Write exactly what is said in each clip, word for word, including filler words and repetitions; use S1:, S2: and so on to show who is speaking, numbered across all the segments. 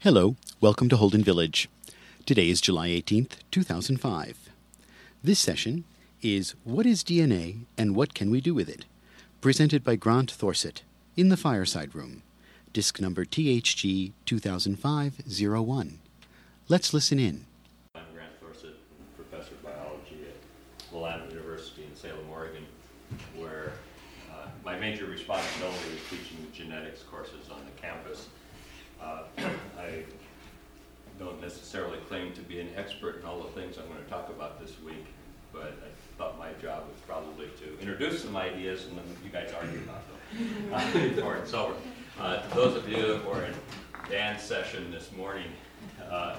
S1: Hello, welcome to Holden Village. Today is July eighteenth, two thousand five. This session is What is D N A and What Can We Do With It? Presented by Grant Thorsett in the Fireside Room, disc number T H G two thousand five oh one. Let's listen in.
S2: I'm Grant Thorsett, professor of biology at Willamette University in Salem, Oregon, where uh, my major responsibility is teaching genetics courses on the campus. Uh, I don't necessarily claim to be an expert in all the things I'm going to talk about this week, but I thought my job was probably to introduce some ideas and then you guys argue about them uh, before it's over. Uh, to those of you who were in Dan's session this morning, uh,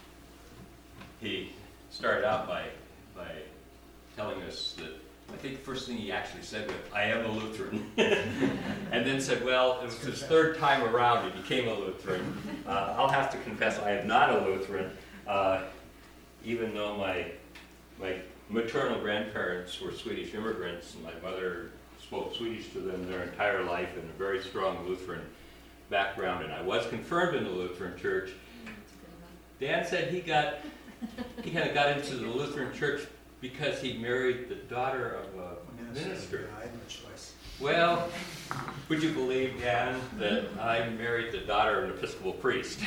S2: he started out by, by telling us that I think the first thing he actually said was, I am a Lutheran. And then said, well, it was his third time around he became a Lutheran. Uh, I'll have to confess I am not a Lutheran, uh, even though my, my maternal grandparents were Swedish immigrants, and my mother spoke Swedish to them their entire life in a very strong Lutheran background, and I was confirmed in the Lutheran church. Dan said he got, he kind of got into the Lutheran church because he married the daughter of a minister.
S3: I had no choice.
S2: Well, would you believe, Dan, that I married the daughter of an Episcopal priest?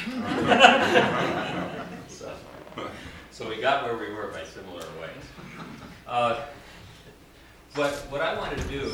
S2: so, so we got where we were by similar ways. Uh, but what I want to do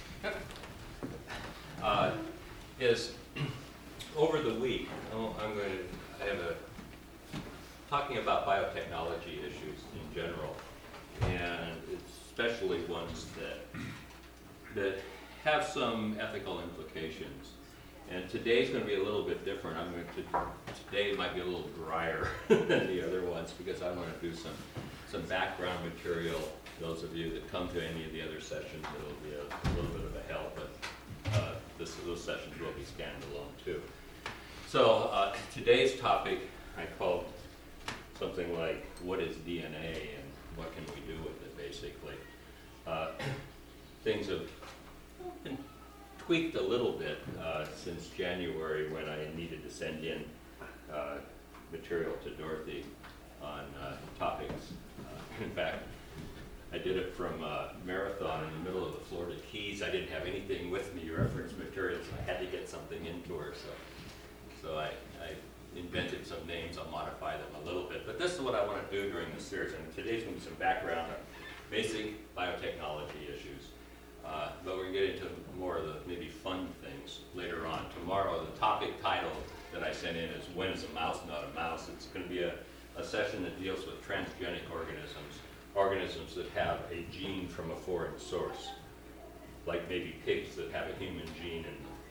S2: uh, is, over the week, oh, I'm going to, I have a, talking about biotechnology issues in general, and especially ones that that have some ethical implications. And today's going to be a little bit different. I'm going to today might be a little drier than the other ones because I want to do some some background material. Those of you that come to any of the other sessions, it'll be a, a little bit of a help, but uh, this, those sessions will be standalone too. So uh, today's topic I called something like, what is D N A and what can we do with it, basically. Uh, things have been tweaked a little bit uh, since January when I needed to send in uh, material to Dorothy on uh, topics. Uh, in fact, I did it from a marathon in the middle of the Florida Keys. I didn't have anything with me, reference materials, and I had to get something into her. So, so I, I invented some names. I'll modify them a little bit. But this is what I want to do during this series. And today's going to be some background on basic biotechnology issues. Uh, but we're going to get into more of the maybe fun things later on. Tomorrow, the topic title that I sent in is When is a Mouse Not a Mouse? It's going to be a, a session that deals with transgenic organisms, organisms that have a gene from a foreign source, like maybe pigs that have a human gene in them,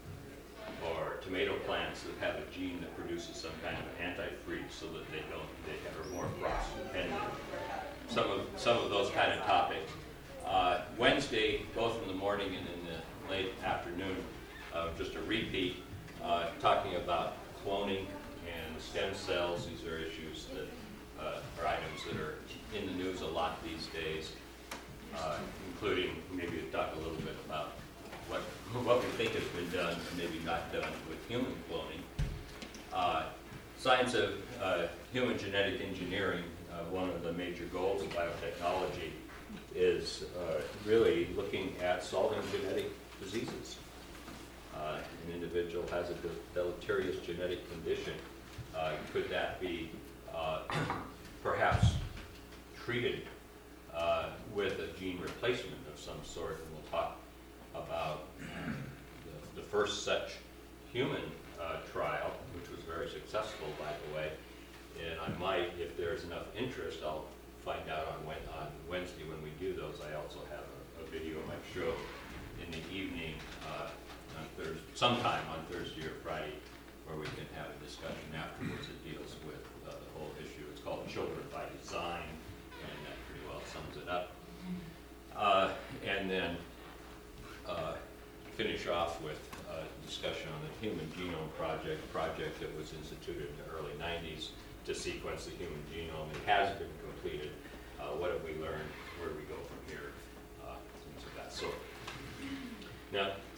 S2: or tomato plants that have a gene that produces some kind of antifreeze so that they don't, they are more frost dependent. Some of, some of those kind of topics. Uh, Wednesday, both in the morning and in the late afternoon, uh, just a repeat, uh, talking about cloning and stem cells. These are issues that uh, are items that are in the news a lot these days, uh, including maybe to talk a little bit about what, what we think has been done and maybe not done with human cloning. Uh, science of uh, human genetic engineering, uh, one of the major goals of biotechnology is uh, really looking at solving genetic diseases. Uh, an individual has a deleterious genetic condition. Uh, could that be uh, perhaps treated uh, with a gene replacement of some sort? And we'll talk about the, the first such human uh, trial, which was very successful, by the way. And I might, if there's enough interest, I'll find out on, when, on Wednesday when we do those. I also have a, a video I might show in the evening uh, on Thursday, sometime on Thursday or Friday, where we can have a discussion afterwards that deals with uh, the whole issue. It's called Children by Design, and that pretty well sums it up. Uh, and then uh, finish off with a discussion on the Human Genome Project, a project that was instituted in the early nineties to sequence the human genome. It has been completed. Uh, what have we learned? Where do we go from here? Uh, things of that sort. Now,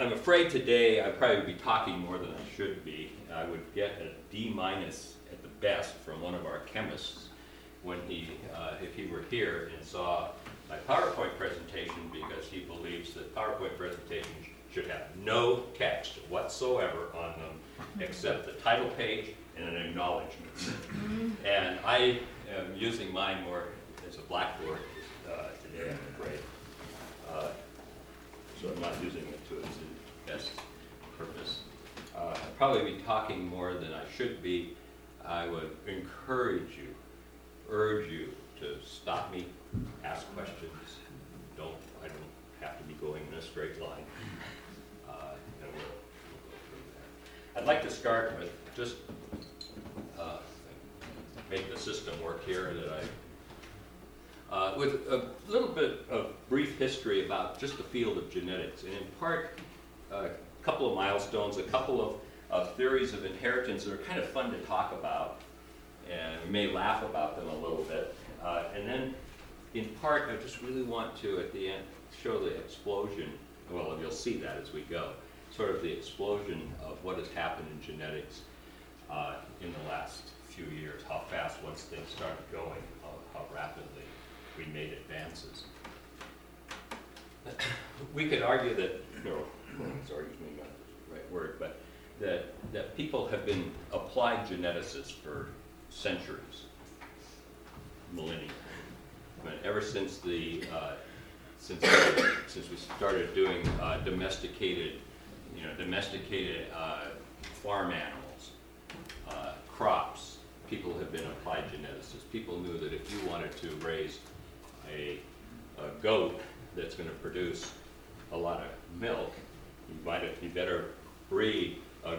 S2: I'm afraid today I'd probably be talking more than I should be. I would get a D minus at the best from one of our chemists when he, uh, if he were here and saw my PowerPoint presentation, because he believes that PowerPoint presentations should have no text whatsoever on them except the title page and an acknowledgement. And I am using mine more as a blackboard uh, today, I'm afraid. Uh, so I'm not using it to its best purpose. Uh, I'd probably be talking more than I should be. I would encourage you, urge you to stop me, ask questions. Don't, I don't have to be going in a straight line. Uh, and we'll, we'll go from there. I'd like to start with just uh, make the system work here that I Uh, with a little bit of brief history about just the field of genetics, and in part, a couple of milestones, a couple of, of theories of inheritance that are kind of fun to talk about, and we may laugh about them a little bit. Uh, and then, in part, I just really want to, at the end, show the explosion, well, you'll see that as we go, sort of the explosion of what has happened in genetics uh, in the last few years, how fast once things started going, how, how rapidly we made advances. We could argue that, no, sorry, use me not the right word, but that, that people have been applied geneticists for centuries, millennia. I mean, ever since the, uh, since, since we started doing uh, domesticated, you know, domesticated uh, farm animals, uh, crops, people have been applied geneticists. People knew that if you wanted to raise A, a goat that's going to produce a lot of milk, you might you better breed a,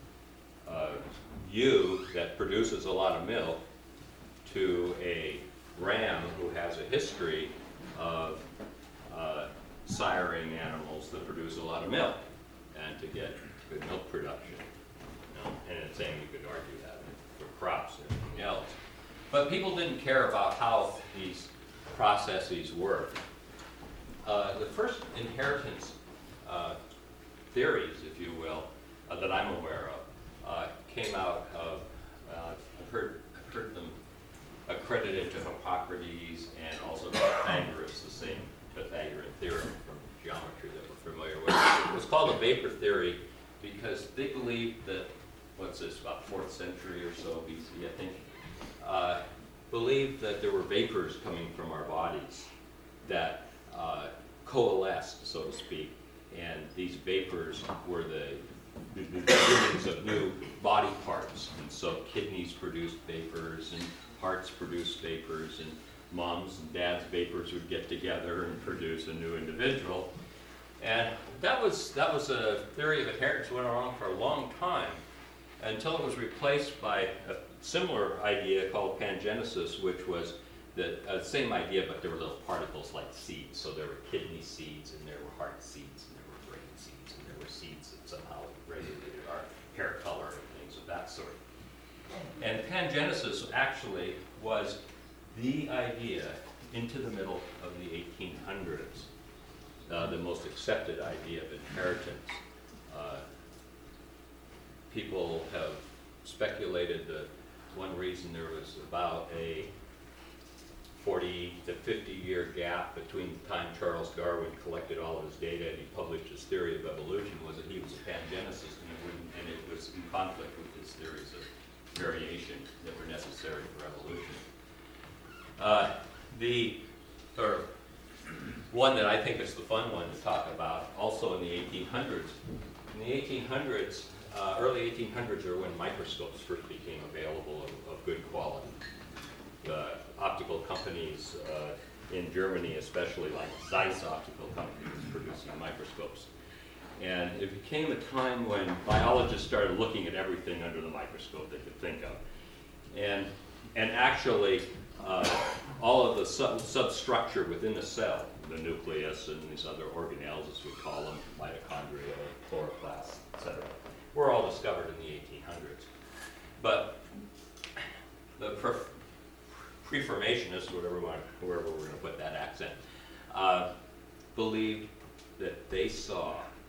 S2: a ewe that produces a lot of milk to a ram who has a history of uh, siring animals that produce a lot of milk, and to get good milk production. You know? And it's saying you could argue that for crops and everything else. But people didn't care about how these processes work. Uh, the first inheritance uh, theories, if you will, uh, that I'm aware of, uh, came out of, uh, I've heard, I've heard them accredited to Hippocrates and also Pythagoras, the same Pythagorean theorem from geometry that we're familiar with. It was called the vapor theory because they believed that, what's this, about fourth century or so B C, I think, uh, believed that there were vapors coming from our bodies that uh, coalesced, so to speak, and these vapors were the the beginnings of new body parts. And so kidneys produced vapors, and hearts produced vapors, and moms and dads' vapors would get together and produce a new individual. And that was that was a theory of inheritance that went around for a long time, until it was replaced by a similar idea called pangenesis, which was the uh, same idea, but there were little particles like seeds. So there were kidney seeds, and there were heart seeds, and there were brain seeds, and there were seeds that somehow regulated our hair color and things of that sort. And pangenesis actually was the idea into the middle of the eighteen hundreds, uh, the most accepted idea of inheritance. Uh, people have speculated that one reason there was about a forty to fifty year gap between the time Charles Darwin collected all of his data and he published his theory of evolution was that he was a pangenicist, and it, wouldn't, and it was in conflict with his theories of variation that were necessary for evolution. Uh, the or one that I think is the fun one to talk about, also in the eighteen hundreds. In the eighteen hundreds, uh, early eighteen hundreds are when microscopes first became available of, of good quality. The optical companies uh, in Germany, especially like Zeiss Optical Company, was producing microscopes. And it became a time when biologists started looking at everything under the microscope they could think of. And, and actually, uh, all of the sub substructure within the cell, the nucleus and these other organelles, as we call them, mitochondria, chloroplasts, et cetera, were all discovered in the eighteen hundreds. But the pre-formationists, whatever one, whoever we're going to put that accent, uh, believed that they saw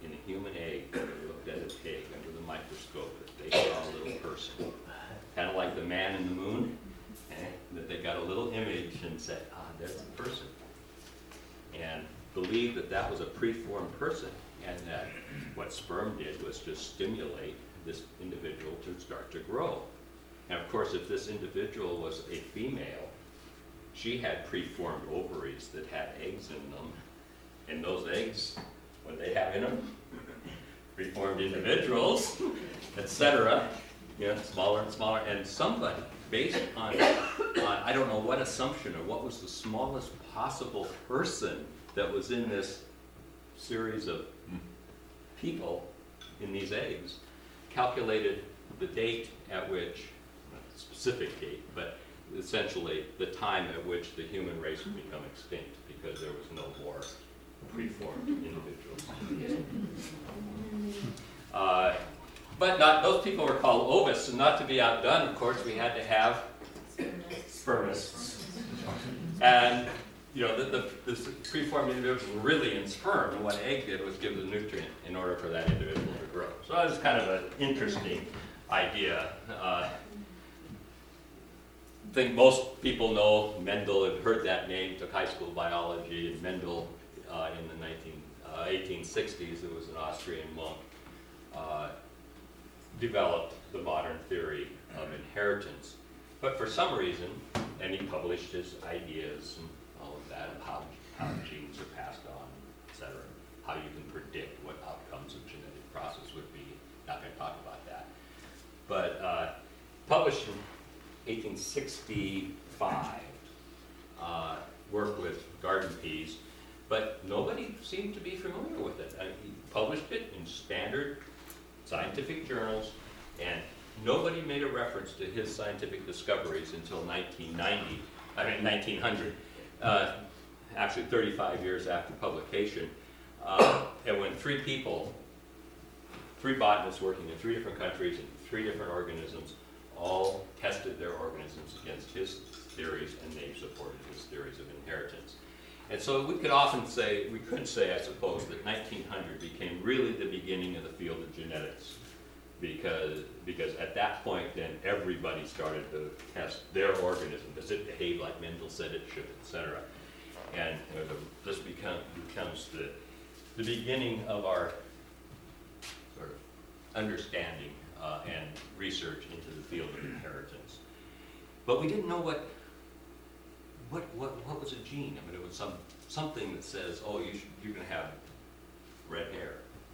S2: in a human egg, when they looked at a pig under the microscope, that they saw a little person. Kind of like the man in the moon, eh, that they got a little image and said, ah, there's a person. And believed that that was a preformed person, and that what sperm did was just stimulate this individual to start to grow. And of course, if this individual was a female, she had preformed ovaries that had eggs in them. And those eggs, what they have in them, preformed individuals, et cetera, you know, smaller and smaller. And somebody, based on, on, I don't know what assumption or what was the smallest possible person that was in this series of people in these eggs, calculated the date at which, not the specific date, but essentially the time at which the human race would become extinct, because there was no more preformed individuals. Uh, but not, those people were called ovists, and not to be outdone, of course, we had to have spermists. And you know, the, the, the preformed individuals were really in sperm, and what egg did was give the nutrient in order for that individual to grow. So that was kind of an interesting idea. Uh, I think most people know Mendel, have heard that name, took high school biology, and Mendel uh, in the nineteen, uh, eighteen sixties, it was an Austrian monk, uh, developed the modern theory of inheritance. But for some reason, and he published his ideas and all of that, of how, how genes are passed on, et cetera, how you can predict what outcomes of genetic process would be. Not going to talk about that. But uh, published in eighteen sixty-five, uh, work with garden peas, but nobody seemed to be familiar with it. I mean, he published it in standard scientific journals, and nobody made a reference to his scientific discoveries until nineteen ninety, I mean nineteen hundred, uh, actually thirty-five years after publication, uh, and when three people, three botanists working in three different countries and three different organisms, all tested their organisms against his theories, and they supported his theories of inheritance. And so we could often say, we could say, I suppose, that nineteen hundred became really the beginning of the field of genetics, because, because at that point then everybody started to test their organism. Does it behave like Mendel said it should, et cetera. And you know, the, this become, becomes the, the beginning of our sort of understanding uh, and research into the field of inheritance. But we didn't know what What, what, what was a gene? I mean, it was some, something that says, oh, you should, you're going to have red hair.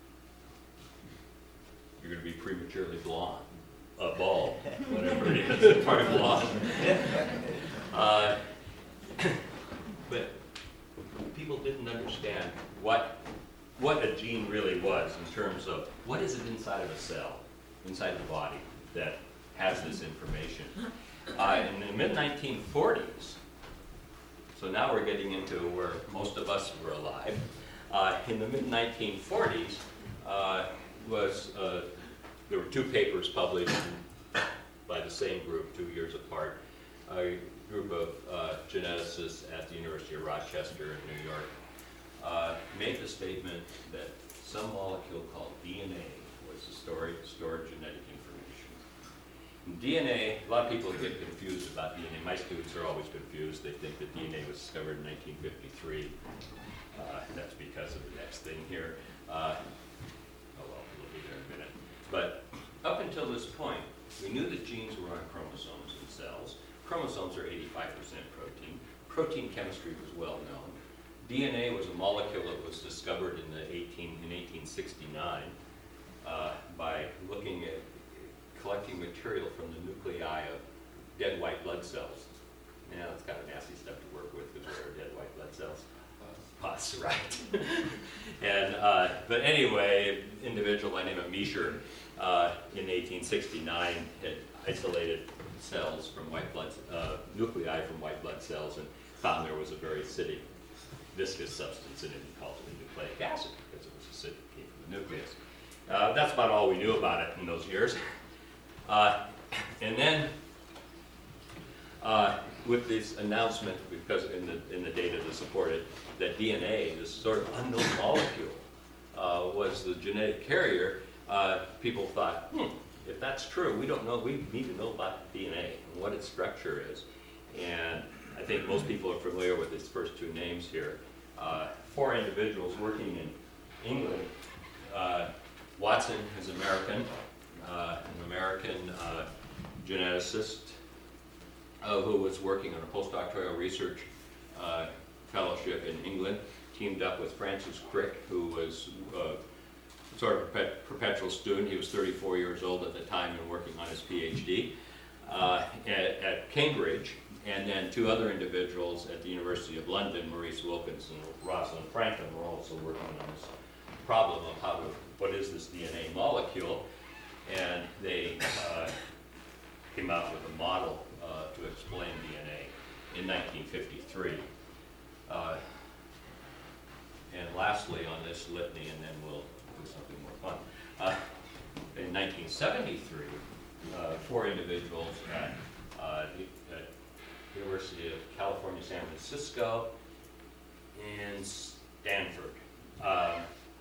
S2: You're going to be prematurely blonde, uh, bald, whatever it is, part of blonde. Uh, but people didn't understand what, what a gene really was in terms of what is it inside of a cell, inside the body, that has this information. Uh, in the mid nineteen forties, so now we're getting into where most of us were alive. Uh, in the mid nineteen forties, uh, was uh, there were two papers published by the same group, two years apart. A group of uh, geneticists at the University of Rochester in New York uh, made the statement that some molecule called D N A was the story, stored genetic information. And D N A, a lot of people get confused about D N A. My students are always confused. They think that D N A was discovered in nineteen fifty-three. Uh, that's because of the next thing here. Uh, oh well, we'll be there in a minute. But up until this point, we knew that genes were on chromosomes in cells. Chromosomes are eighty-five percent protein. Protein chemistry was well known. D N A was a molecule that was discovered in the eighteen in eighteen sixty-nine uh, by looking at collecting material from the nuclei of dead white blood cells. Yeah, that's kind of nasty stuff to work with, because what are dead white blood cells? Pus, right. and uh, but anyway, an individual by the name of Miescher uh, in eighteen sixty-nine had isolated cells from white blood uh, nuclei from white blood cells and found there was a very acidic, viscous substance in it. He called it nucleic acid because it was acidic, came from the nucleus. Uh, that's about all we knew about it in those years. Uh, and then, uh, with this announcement, because in the in the data that supported that D N A, this sort of unknown molecule, uh, was the genetic carrier, uh, people thought, hmm, if that's true, we don't know, we need to know about D N A and what its structure is. And I think most people are familiar with its first two names here. Uh, four individuals working in England. Uh, Watson is American, uh, an American uh, geneticist uh, who was working on a postdoctoral research uh, fellowship in England, teamed up with Francis Crick, who was uh, sort of a perpetual student. He was thirty-four years old at the time and working on his PhD uh, at, at Cambridge, and then two other individuals at the University of London, Maurice Wilkins and Rosalind Franklin, were also working on this problem of how to, what is this D N A molecule, and they uh, came out with a model uh, to explain D N A in nineteen fifty-three. Uh, and lastly on this litany, and then we'll do something more fun. Uh, in nineteen seventy-three, uh, four individuals at, uh, at University of California, San Francisco, and Stanford uh,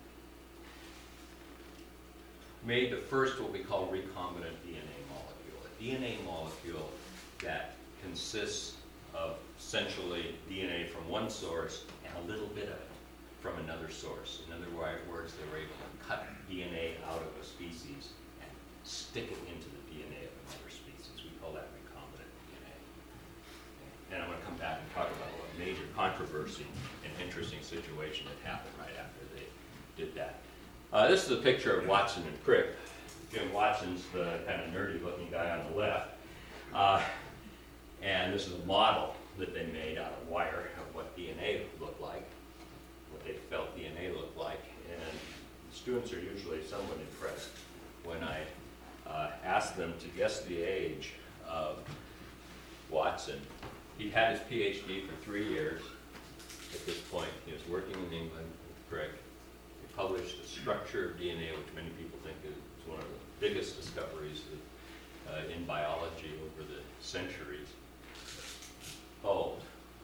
S2: made the first what we call recombinant D N A molecule. A D N A molecule that consists of essentially D N A from one source and a little bit of it from another source. In other words, they were able to cut D N A out of a species and stick it into the D N A of another species. We call that recombinant D N A. And I'm going to come back and talk about what major controversy and interesting situation that happened right after they did that. Uh, this is a picture of Watson and Crick. Jim Watson's the kind of nerdy looking guy on the left. Uh, and this is a model that they made out of wire of what D N A looked like, what they felt D N A looked like. And students are usually somewhat impressed when I uh, ask them to guess the age of Watson. He had his PhD for three years. At this point, he was working in England with Crick. He published the structure of D N A, which many people think is one of the biggest discoveries of, uh, in biology over the centuries. Oh.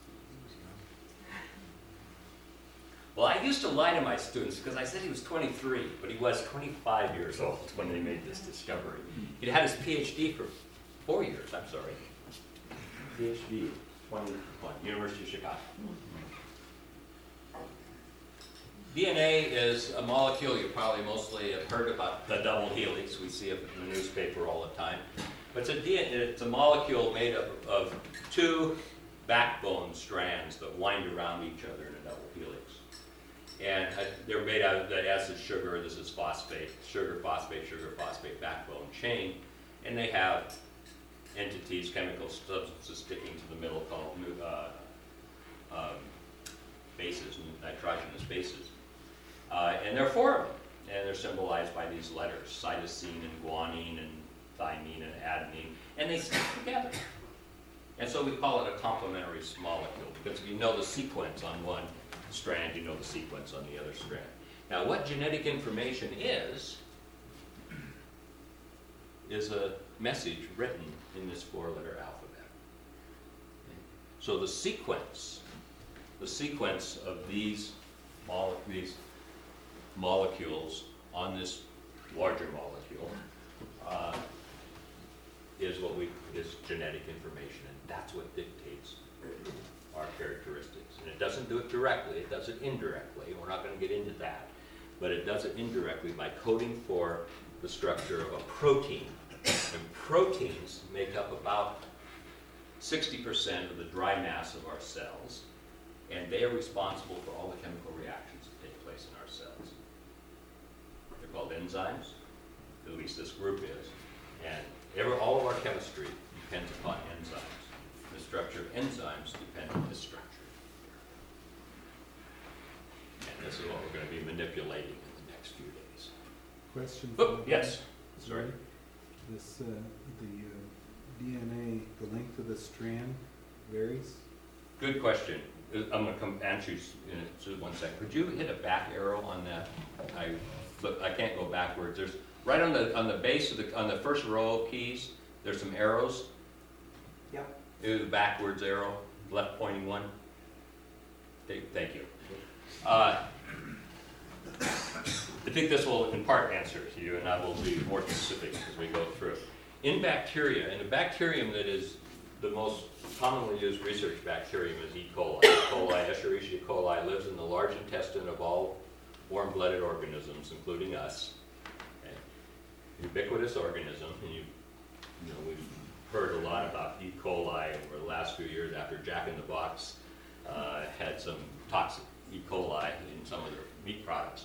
S2: Well, I used to lie to my students because I said he was twenty-three, but he was twenty-five years old when they made this discovery. He'd had his PhD for four years, I'm sorry. PhD, twenty-one, University of Chicago. D N A is a molecule you probably mostly have heard about, the double helix. We see it in the newspaper all the time. But it's a, D N A, it's a molecule made up of two backbone strands that wind around each other in a double helix. And uh, they're made out of, that S is sugar, this is phosphate, sugar, phosphate, sugar, phosphate backbone chain. And they have entities, chemical substances sticking to the middle called uh, um, bases, nitrogenous bases. Uh, and there are four of them, and they're symbolized by these letters, cytosine and guanine and thymine and adenine, and they stick together. And so we call it a complementary molecule, because if you know the sequence on one strand, you know the sequence on the other strand. Now, what genetic information is, is a message written in this four-letter alphabet. So the sequence, the sequence of these, mole these molecules on this larger molecule uh, is what we is genetic information, and that's what dictates our characteristics. And it doesn't do it directly; it does it indirectly. We're not going to get into that, but it does it indirectly by coding for the structure of a protein. And proteins make up about sixty percent of the dry mass of our cells, and they are responsible for all the chemical reactions that take place in our cells. They're called enzymes, at least this group is, and every, all of our chemistry depends upon enzymes. The structure of enzymes depends on this structure. And this is what we're going to be manipulating in the next few days.
S3: Question.
S2: Oh, yes. Sorry.
S3: This, uh, the uh, D N A, the length of the strand varies?
S2: Good question. I'm going to come answer you in just one second. Could you hit a back arrow on that? I flip, I can't go backwards. There's right on the on the base of the on the first row of keys. There's some arrows.
S4: Yep.
S2: The backwards arrow, left pointing one. Thank, thank you. Uh, think this will in part answer to you, and I will be more specific as we go through. In bacteria, and the bacterium that is the most commonly used research bacterium is E. coli. E. coli, Escherichia coli, lives in the large intestine of all warm-blooded organisms, including us. Okay. Ubiquitous organism, and you, you know, we've heard a lot about E. coli over the last few years after Jack in the Box uh, had some toxic E. coli in some of their meat products.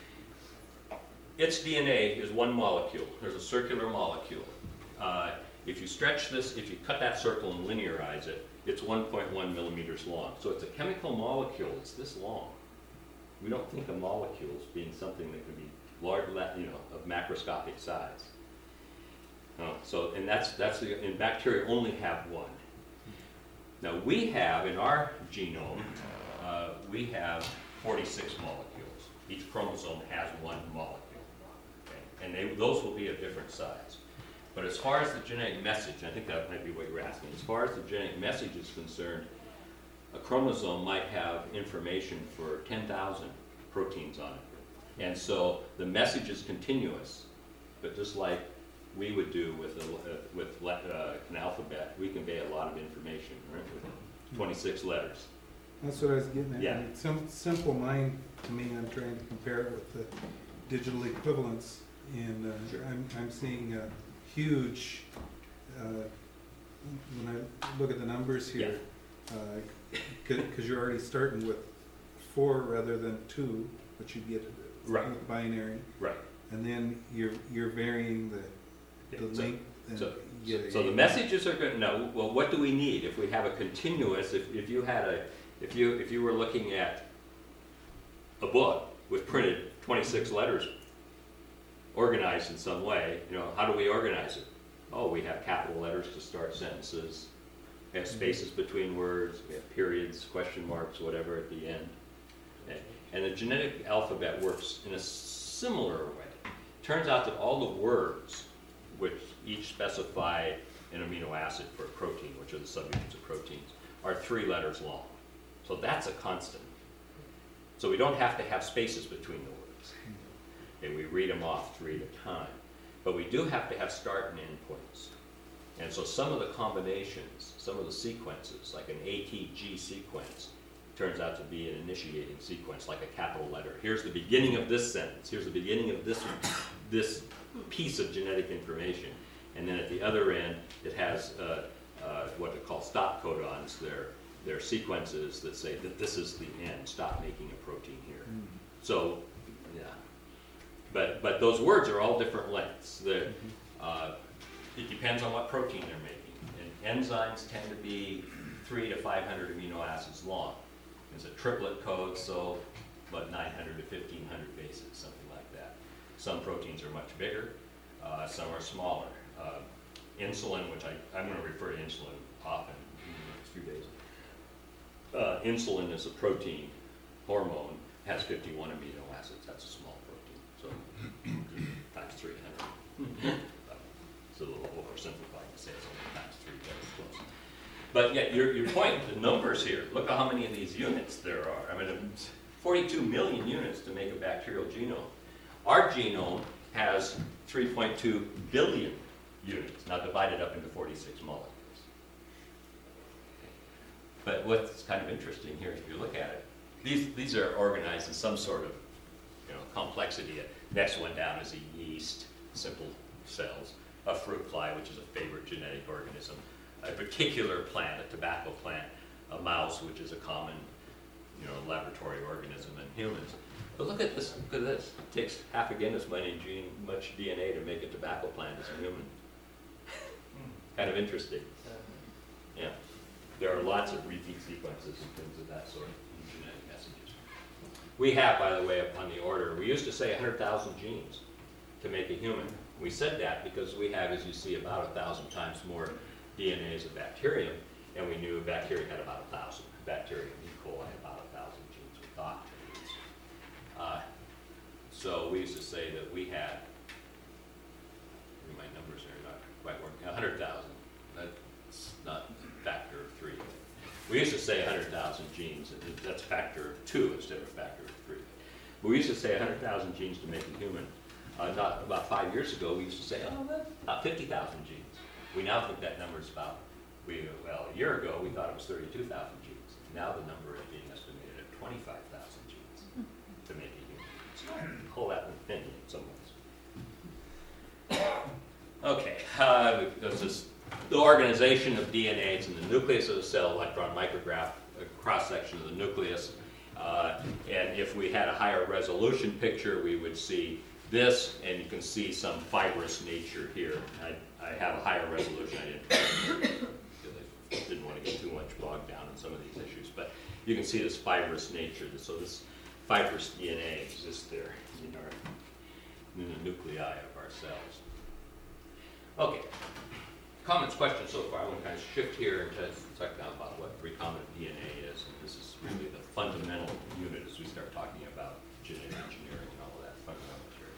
S2: Its D N A is one molecule. There's a circular molecule. Uh, if you stretch this, if you cut that circle and linearize it, it's one point one millimeters long. So it's a chemical molecule. It's this long. We don't think of molecules being something that can be large, you know, of macroscopic size. Oh, so, and that's, that's the, and bacteria only have one. Now we have, in our genome, uh, we have forty-six molecules. Each chromosome has one molecule. Okay? And they, those will be of different size. But as far as the genetic message, I think that might be what you're asking, as far as the genetic message is concerned, a chromosome might have information for ten thousand proteins on it. And so the message is continuous, but just like we would do with, a, uh, with uh, an alphabet, we convey a lot of information, right, with twenty-six letters.
S3: That's what I was getting at.
S2: Yeah.
S3: It's sim- simple mind to me. I'm trying to compare it with the digital equivalents, and uh,
S2: Sure.
S3: I'm, I'm seeing a huge, uh, when I look at the numbers here, because uh, you're already starting with four rather than two, which you get
S2: Right.
S3: binary,
S2: Right.
S3: and then you're you're varying the the
S2: So-
S3: length. And
S2: So,
S3: you
S2: so,
S3: get
S2: so
S3: a-
S2: the messages are going to know, well, what do we need? If we have a continuous, if, if you had a, if you, if you were looking at a book with printed twenty-six letters organized in some way, you know, how do we organize it? Oh, we have capital letters to start sentences. We have spaces between words. We have periods, question marks, whatever at the end. Okay. And the genetic alphabet works in a similar way. Turns out that all the words, which each specify an amino acid for a protein, which are the subunits of proteins, are three letters long. So that's a constant. So we don't have to have spaces between the words. And we read them off three at a time. But we do have to have start and end points. And so some of the combinations, some of the sequences, like an A T G sequence, turns out to be an initiating sequence, like a capital letter. Here's the beginning of this sentence. Here's the beginning of this, this piece of genetic information. And then at the other end, it has uh, uh, what they call stop codons. They're, they're sequences that say that this is the end. Stop making a protein here. Mm. So, yeah. But, but those words are all different lengths. The, uh, it depends on what protein they're making. And enzymes tend to be three to five hundred amino acids long. It's a triplet code, so about nine hundred to fifteen hundred bases, something like that. Some proteins are much bigger, uh, some are smaller. Uh, insulin, which I, I'm going to refer to insulin often in the next few days. Uh, insulin is a protein hormone, has fifty-one amino acids. That's a small protein, so times three hundred. It's a little oversimplified to say it's only times three, but it's close. But yet, your, your point, the numbers here, look at how many of these units there are. I mean, forty-two million units to make a bacterial genome. Our genome has three point two billion units, now divided up into forty-six molecules. But what's kind of interesting here, if you look at it, these, these are organized in some sort of, you know, complexity. Next one down is a yeast, simple cells, a fruit fly, which is a favorite genetic organism, a particular plant, a tobacco plant, a mouse, which is a common, you know, laboratory organism in humans. But look at this, look at this. It takes half again as many gene, much D N A to make a tobacco plant as a human. Kind of interesting. Yeah. There are lots of repeat sequences and things of that sort in genetic messages. We have, by the way, on the order, we used to say one hundred thousand genes to make a human. We said that because we have, as you see, about a thousand times more D N A as a bacterium, and we knew a bacteria had about a thousand. Bacteria, E. coli, about a thousand genes, we thought. Uh, so we used to say that we had, my numbers are not quite working, one hundred thousand. That's not a factor of three. We used to say one hundred thousand genes, that's a factor of two instead of a factor of three. But we used to say one hundred thousand genes to make a human. Uh, not about five years ago, we used to say, oh, well, about fifty thousand genes. We now think that number is about, we, well, a year ago, we thought it was thirty-two thousand genes. Now the number is being estimated at twenty-five thousand genes to make a human. It's not a whole lot of opinion in some ways. Okay, uh, this is the organization of D N A. It's in the nucleus of the cell, electron micrograph, a cross-section of the nucleus. Uh, and if we had a higher resolution picture, we would see this, and you can see some fibrous nature here. I, I have a higher resolution. I didn't, I didn't want to get too much bogged down in some of these issues, but you can see this fibrous nature. So this fibrous D N A exists there in, our, in the nuclei of our cells. Okay. Comments, questions so far? I want to kind of shift here and talk down about what recombinant D N A is. And this is really the fundamental unit as we start talking about genetic engineering and all of that fundamental material.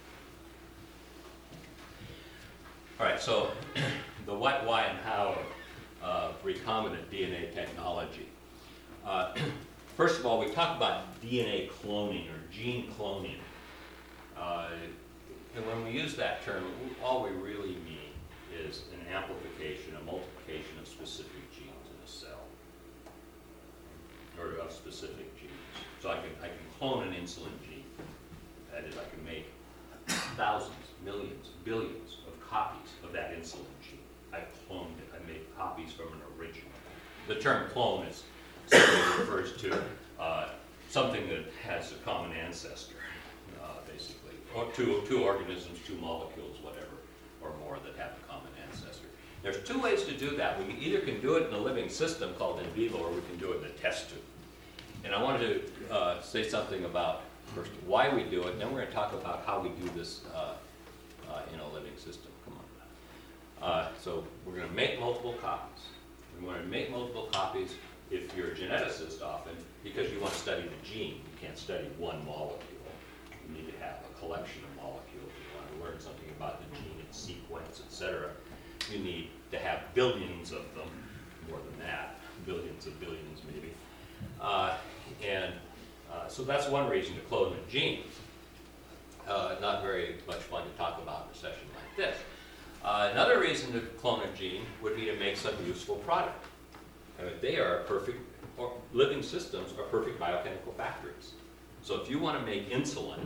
S2: All right, so the what, why, and how of recombinant D N A technology. Uh, first of all, we talk about D N A cloning or gene cloning. Uh, and when we use that term, all we really mean is an amplification, a multiplication of specific genes in a cell, or of specific genes. So I can, I can clone an insulin gene. That is, I can make thousands, millions, billions of copies of that insulin gene. I cloned it. I made copies from an original. The term clone is something that refers to uh, something that has a common ancestor, uh, basically, or two, two organisms, two molecules, whatever, or more that have a common ancestor. There's two ways to do that. We either can do it in a living system called in vivo, or we can do it in a test tube. And I wanted to uh, say something about first why we do it, and then we're going to talk about how we do this uh, uh, in a living system. Come on. Uh, so we're going to make multiple copies. We want to make multiple copies if you're a geneticist often, because you want to study the gene. You can't study one molecule. You need to have a collection of molecules. You want to learn something about the gene, its sequence, et cetera. You need to have billions of them, more than that, billions of billions maybe. Uh, and uh, so that's one reason to clone a gene. Uh, not very much fun to talk about in a session like this. Uh, another reason to clone a gene would be to make some useful product. I mean, they are perfect, or living systems are perfect biochemical factories. So if you want to make insulin,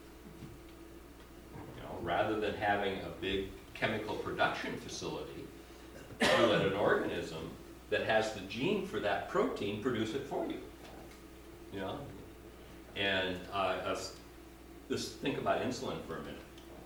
S2: you know, rather than having a big chemical production facility, you let an organism that has the gene for that protein produce it for you. You know, and uh, us, just think about insulin for a minute.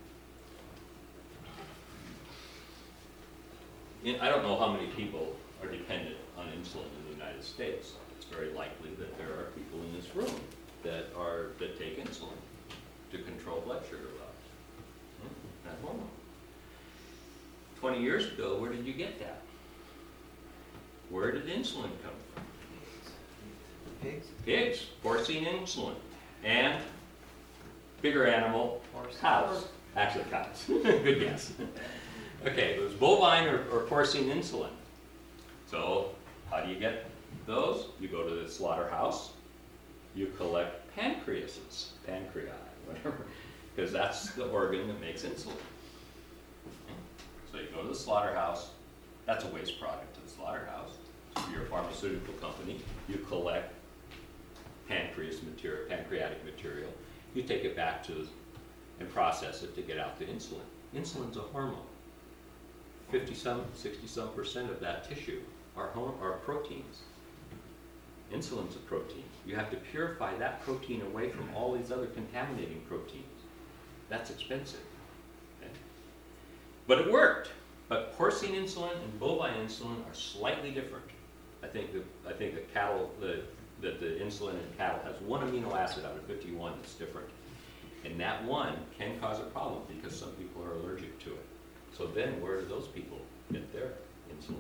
S2: In, I don't know how many people are dependent on insulin in the United States. It's very likely that there are people in this room that are that take insulin to control blood sugar levels. Hmm? That hormone. Twenty years ago, where did you get that? Where did insulin come from?
S4: Pigs?
S2: Pigs, porcine insulin, and bigger animal,
S4: Horse.
S2: cows. Actually, cows. Good guess. Okay, it was bovine or, or porcine insulin. So, how do you get those? You go to the slaughterhouse. You collect pancreases, pancreas, whatever, because that's the organ that makes insulin. So you go to the slaughterhouse. That's a waste product to the slaughterhouse. So you're a pharmaceutical company. You collect pancreas material, pancreatic material. You take it back to and process it to get out the insulin. Insulin's a hormone. fifty some, sixty some percent of that tissue are, are proteins. Insulin's a protein. You have to purify that protein away from all these other contaminating proteins. That's expensive. Okay? But it worked. But porcine insulin and bovine insulin are slightly different. I think that I think that cattle, the, that the insulin in cattle has one amino acid out of fifty-one that's different. And that one can cause a problem because some people are allergic to it. So then where do those people get their insulin?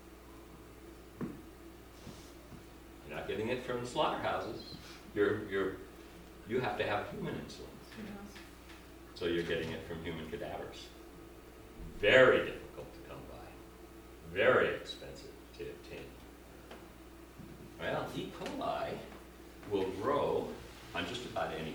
S2: You're not getting it from the slaughterhouses. You're, you're, you have to have human insulin. So you're getting it from human cadavers. Very difficult to come by. Very expensive to obtain. Well, E. coli will grow on just about anything.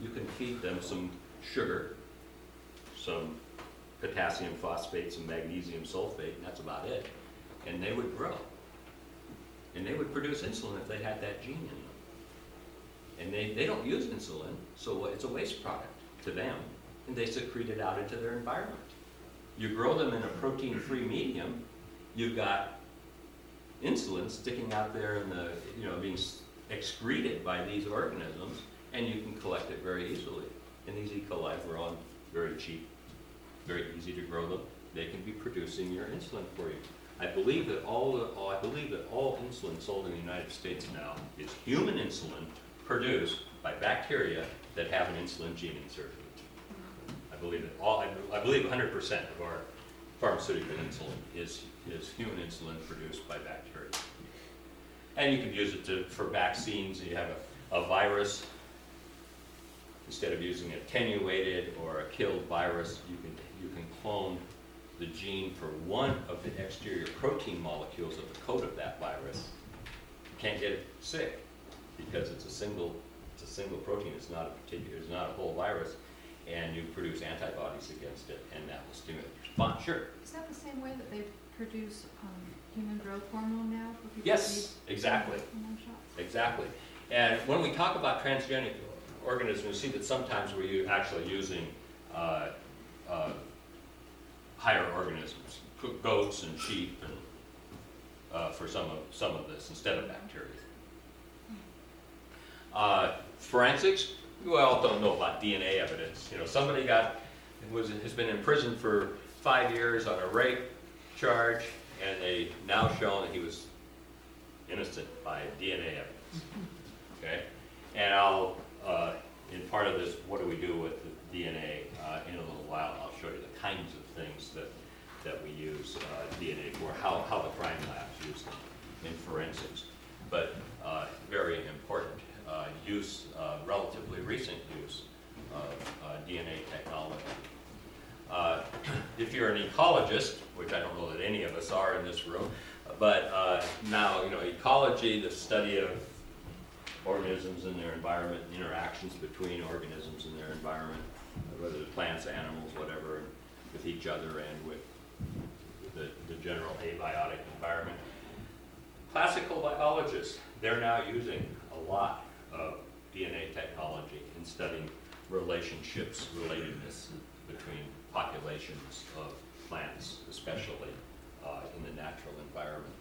S2: you can feed them some sugar, some potassium phosphate, some magnesium sulfate, and that's about it. And they would grow. And they would produce insulin if they had that gene in them. And they, they don't use insulin, so it's a waste product to them, and they secrete it out into their environment. You grow them in a protein-free medium, you've got insulin sticking out there in the, you know, being excreted by these organisms, and you can collect it very easily. And these E. coli grow on very cheap, very easy to grow them. They can be producing your insulin for you. I believe that all, the, all I believe that all insulin sold in the United States now is human insulin produced by bacteria that have an insulin gene inserted. I believe that all. I, I believe one hundred percent of our pharmaceutical insulin is is human insulin produced by bacteria. And you can use it to, for vaccines. You have a, a virus. Instead of using an attenuated or a killed virus, you can you can clone the gene for one of the exterior protein molecules of the coat of that virus. You can't get it sick because it's a single it's a single protein. It's not a particular. It's not a whole virus, and you produce antibodies against it, and that will stimulate your response. Sure.
S5: Is that the same way that they produce um, human growth hormone now for people?
S2: Yes,
S5: who need
S2: exactly.
S5: hormone shots?
S2: Exactly. And when we talk about transgenic organisms, we see that sometimes we're actually using uh, uh, higher organisms, goats and sheep, and uh, for some of some of this instead of bacteria. Uh, forensics, we all don't know about D N A evidence. You know, somebody got was has been in prison for five years on a rape charge, and they now shown that he was innocent by D N A evidence. Okay, and I'll uh, in part of this, what do we do with the D N A? Uh, in a little while, I'll show you the kinds of things that that we use uh, D N A for, how how the crime labs use them in forensics, but uh, very important. Uh, use, uh, relatively recent use of uh, D N A technology. Uh, if you're an ecologist, which I don't know that any of us are in this room, but uh, now, you know, ecology, the study of organisms in their environment, interactions between organisms in their environment, whether it's plants, animals, whatever, with each other and with the, the general abiotic environment. Classical biologists, they're now using a lot of D N A technology in studying relationships, relatedness between populations of plants, especially uh, in the natural environment.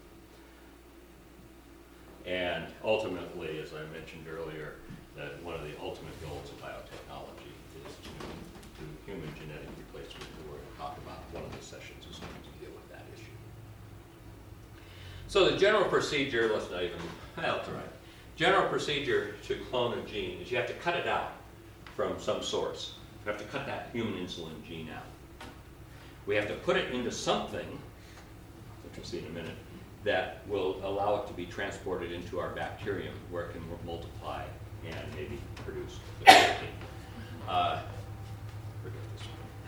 S2: And ultimately, as I mentioned earlier, that one of the ultimate goals of biotechnology is to do human genetic replacement. We're going to talk about one of the sessions is going to deal with that issue. So the general procedure, let's not even, well, that's all right. General procedure to clone a gene is you have to cut it out from some source. You have to cut that human insulin gene out. We have to put it into something, which we'll see in a minute, that will allow it to be transported into our bacterium where it can multiply and maybe produce the protein. Uh, forget this one.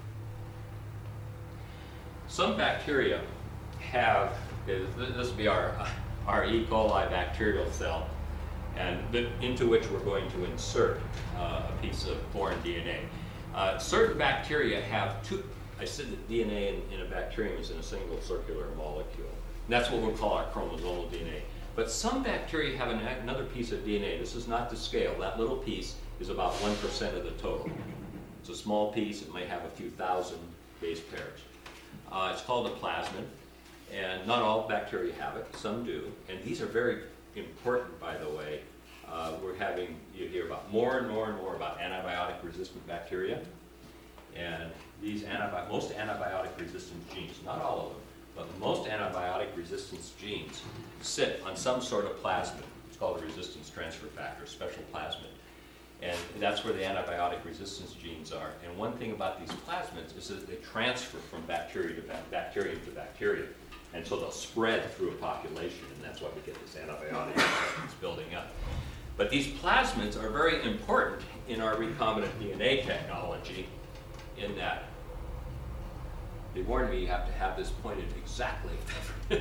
S2: Some bacteria have, this will be our, our E. coli bacterial cell, and the, into which we're going to insert uh, a piece of foreign D N A. Uh, certain bacteria have two, I said that D N A in, in a bacterium is in a single circular molecule. And that's what we'll call our chromosomal D N A. But some bacteria have an, another piece of D N A. This is not to scale. That little piece is about one percent of the total. It's a small piece. It may have a few thousand base pairs. Uh, it's called a plasmid. And not all bacteria have it. Some do. And these are very important, by the way. Uh, we're having, you hear about more and more and more about antibiotic-resistant bacteria. And these antibi- most antibiotic-resistant genes, not all of them, but most antibiotic resistance genes sit on some sort of plasmid. It's called a resistance transfer factor, special plasmid. And that's where the antibiotic resistance genes are. And one thing about these plasmids is that they transfer from bacteria to ba- bacterium to bacterium. And so they'll spread through a population, and that's why we get this antibiotic resistance building up. But these plasmids are very important in our recombinant D N A technology in that they warned me you have to have this pointed exactly.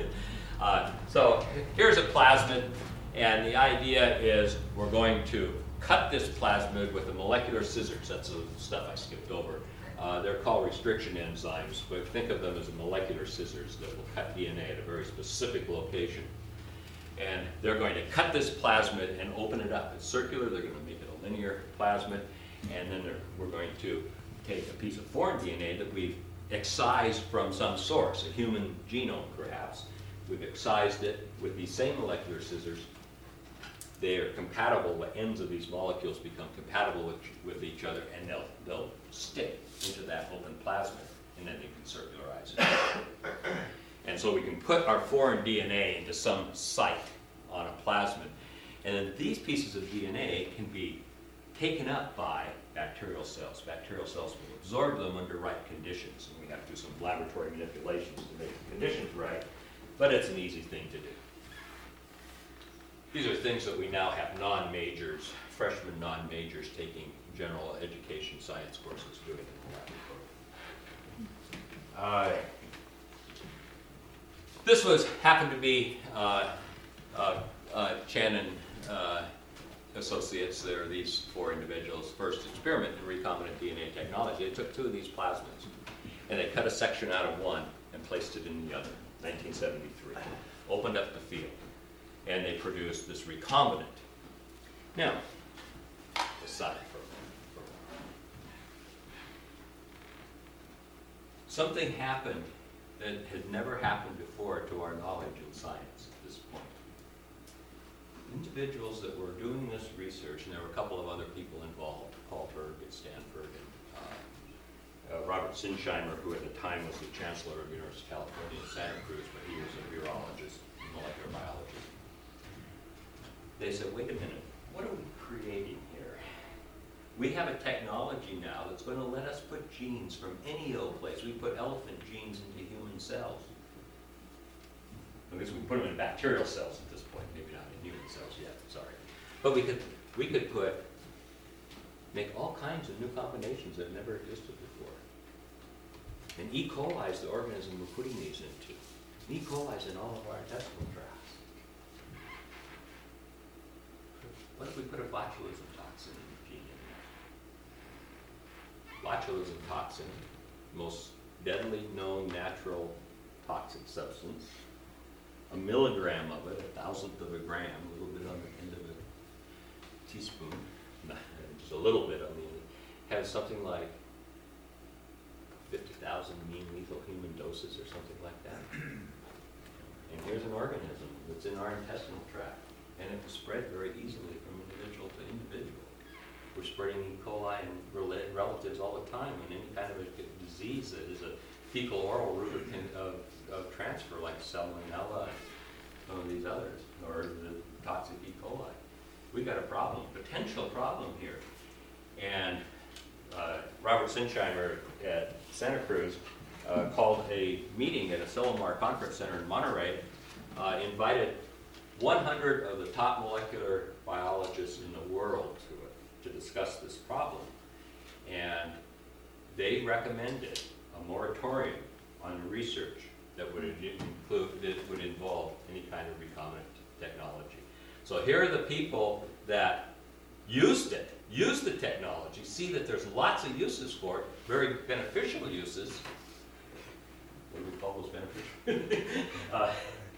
S2: uh, so here's a plasmid, and the idea is we're going to cut this plasmid with the molecular scissors. That's the stuff I skipped over. Uh, they're called restriction enzymes, but think of them as molecular scissors that will cut D N A at a very specific location. And they're going to cut this plasmid and open it up. It's circular. They're going to make it a linear plasmid. And then we're going to take a piece of foreign D N A that we've excised from some source, a human genome perhaps. We've excised it with these same molecular scissors. They are compatible. The ends of these molecules become compatible with, with each other, and they'll, they'll stick into that open plasmid, and then they can circularize it. And so we can put our foreign D N A into some site on a plasmid, and then these pieces of D N A can be taken up by bacterial cells. Bacterial cells will absorb them under right conditions, and we have to do some laboratory manipulations to make the conditions right, but it's an easy thing to do. These are things that we now have non-majors, freshman non-majors taking general education science courses doing in the laboratory. Uh, this was happened to be uh, uh, uh, Chen and uh, Associates. There are these four individuals' first experiment in recombinant D N A technology. They took two of these plasmids and they cut a section out of one and placed it in the other, nineteen seventy-three. Opened up the field, and they produced this recombinant. Now, aside for a moment. Something happened that had never happened before to our knowledge in science at this point. Individuals that were doing this research, and there were a couple of other people involved, Paul Berg at Stanford, and uh, uh, Robert Sinsheimer, who at the time was the chancellor of the University of California in Santa Cruz, but he was a virologist, molecular biologist. They said, wait a minute, what are we creating here? We have a technology now that's going to let us put genes from any old place. We put elephant genes into human cells. I guess we put them in bacterial cells at this point, maybe not in human cells yet, sorry. But we could, we could put, make all kinds of new combinations that never existed before. And E. coli is the organism we're putting these into. And E. coli is in all of our intestinal tracts. What if we put a botulism toxin in the gene in there? Botulism toxin, most deadly known natural toxic substance. A milligram of it, a thousandth of a gram, a little bit on the end of a teaspoon, just a little bit on the end, has something like fifty thousand mean lethal human doses or something like that. And here's an organism that's in our intestinal tract, and it will spread very easily from individual to individual. We're spreading E. coli and relatives all the time, and any kind of a disease that is a fecal oral route of, of, of transfer, like salmonella and some of these others, or the toxic E. coli. We've got a problem, potential problem here. And uh, Robert Sinsheimer at Santa Cruz uh, called a meeting at a Silomar Conference Center in Monterey, uh, invited one hundred of the top molecular biologists in the world to it to discuss this problem. And they recommended a moratorium on research that would include, that would involve any kind of recombinant technology. So here are the people that used it, used the technology, see that there's lots of uses for it, very beneficial uses. What do we call those beneficial? uh,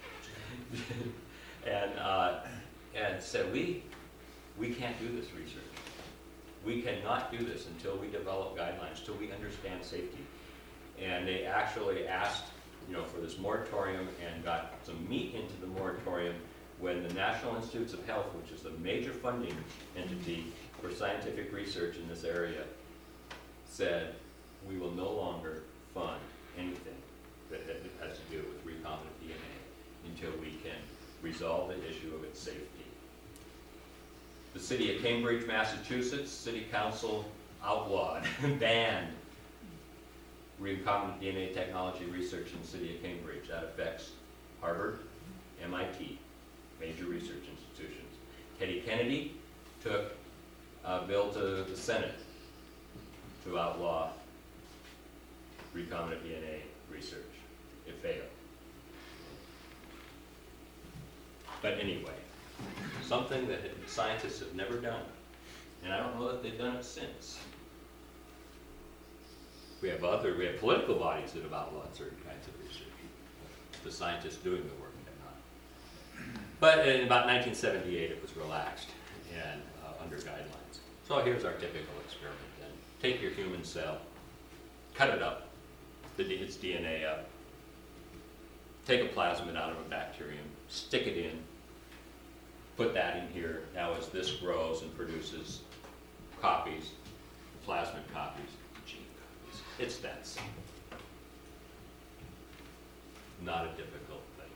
S2: and uh, and said, we, we can't do this research. We cannot do this until we develop guidelines, until we understand safety. And they actually asked, you know, for this moratorium and got some meat into the moratorium when the National Institutes of Health, which is the major funding entity for scientific research in this area, said we will no longer fund anything that has to do with recombinant D N A until we can resolve the issue of its safety. The city of Cambridge, Massachusetts, City Council outlawed, banned recombinant D N A technology research in the city of Cambridge. That affects Harvard, M I T, major research institutions. Teddy Kennedy took a bill to the Senate to outlaw recombinant D N A research. It failed. But anyway, something that scientists have never done And I don't know that they've done it since. We have other, we have political bodies that have outlawed certain kinds of research. The scientists doing the work have not. But in about nineteen seventy-eight, it was relaxed and uh, under guidelines. So here's our typical experiment then. Take your human cell, cut it up, the, its D N A up, take a plasmid out of a bacterium, stick it in, put that in here. Now as this grows and produces copies, plasmid copies, gene copies, it's that simple. Not a difficult thing.